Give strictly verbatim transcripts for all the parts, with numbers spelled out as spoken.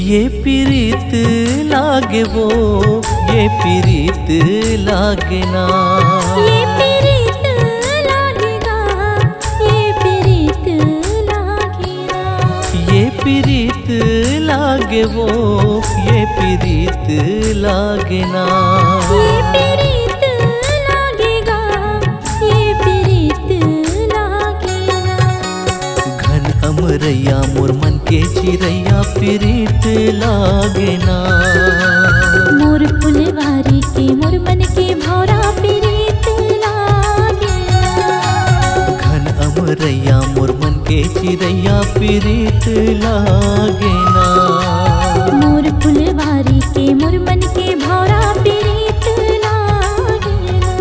ये प्रीत लागे वो ये प्रीत लागे ना, ये प्रीत लागेगा ये प्रीत लागेगा, ये प्रीत लागे वो ये प्रीत लागे ना, ये प्रीत लागेगा ये प्रीत लागेगा। घन अमरैया मोर मन के चिरैया प्रीत लागे ना, मोर फुलवारी के मोर मन के भौरा प्रीत लागेगा। घन अमरैया मोर मन के चिरैया प्रीत लागे ना, मोर फुलवारी के मोर मन के भौरा प्रीत लागेगा।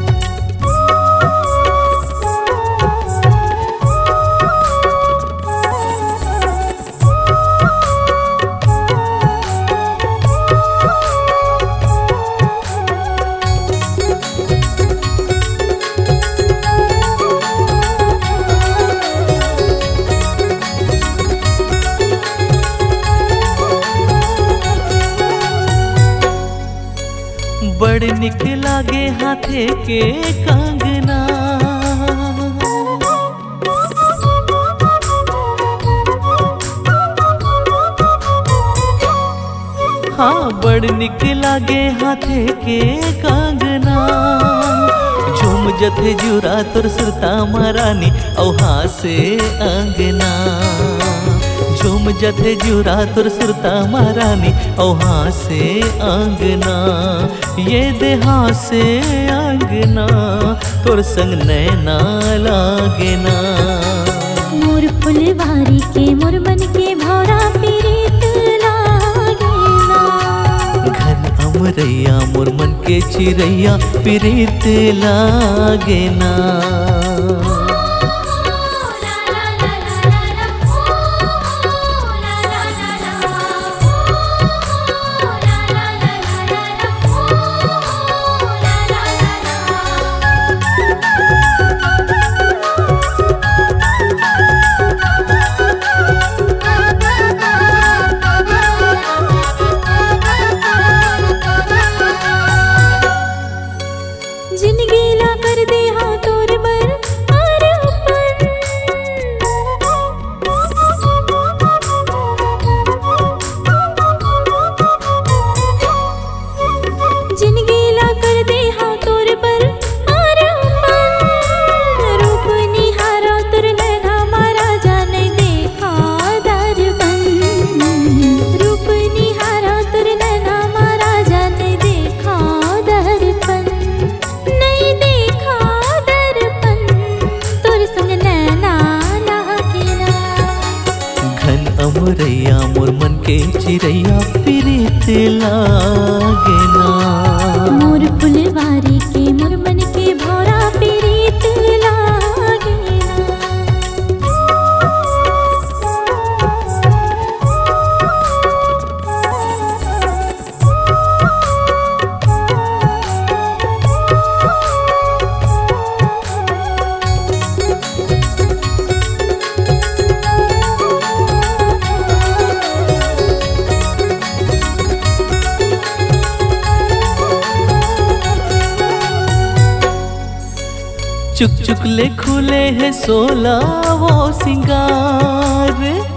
बड़ निक लागे हाथे के कंगना, हाँ बड़ निक लागे हाथे के कंगना, झूम जथे जुरा तोर सुरता महारानी औहा से अंगना, झूम जथे जुरा तोर सुरता महारानी औहा से अंगना, ये देहा से अंगना तोर संग नैना लागे ना, मोर फुलवारी के मोर मन के भौरा प्रीत लागेगा। घन अमरैया मोर मन के चिरैया प्रीत लागे ना, जिंदगी ला कर दे हाँ तोर बर आर ऊपर, जिंदगी ला कर दे हाँ तोर बर आर ऊपर, रूप निहारा तोर नैना मारा जाने देखा दर्पण, रूप निहारा तोर नैना मारा जाने देखा दर्पण, नहीं देखा दर्पण तोर संग नैना लागेना। घन अमरैया मोर मन के चिरैया प्रीत लागे ना, मोर फुलवारी के मोर मन के भौरा प्रीत लागेना। चुक चुक ले खुले है सोला वो सिंगार,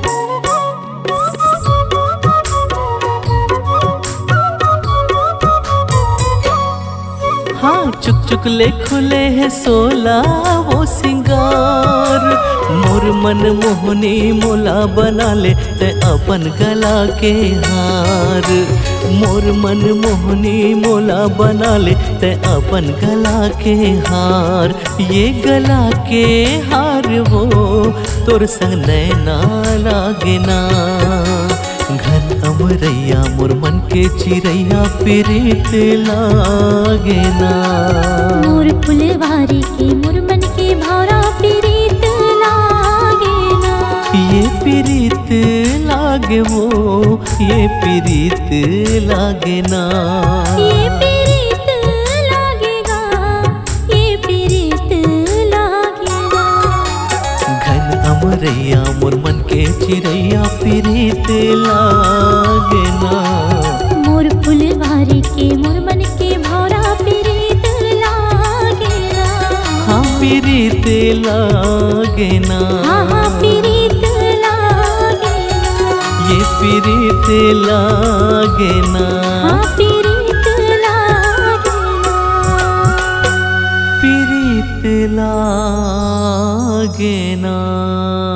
हाँ चुक चुक ले खुले है सोला वो सिंगार, मोर मन मोहनी मोला बना ले ते अपन गला के हार, मोर मन मोहनी मोला बना ले ते अपन गला के हार, ये गला के हार वो तोर संग नैना लागे ना, घन अमरैया मोर मन के चिरैया प्रीत लागे ना, मोर फुलवारी के मोर मन के भौरा प्रीत लागेना। ये प्रीत लागे वो ये प्रीत लागे ना, ये प्रीत लागेगा ये प्रीत लागेगा। घन अमरैया मोर मन के चिरैया प्रीत लागे ना। मोर फुलवारी के मोर मन के भौरा प्रीत लागे ना। हाँ प्रीत लागे ना। हाँ हाँ प्रीत लागे ना। ये प्रीत लागे ना। हाँ प्रीत लागे ना। प्रीत लागे ना।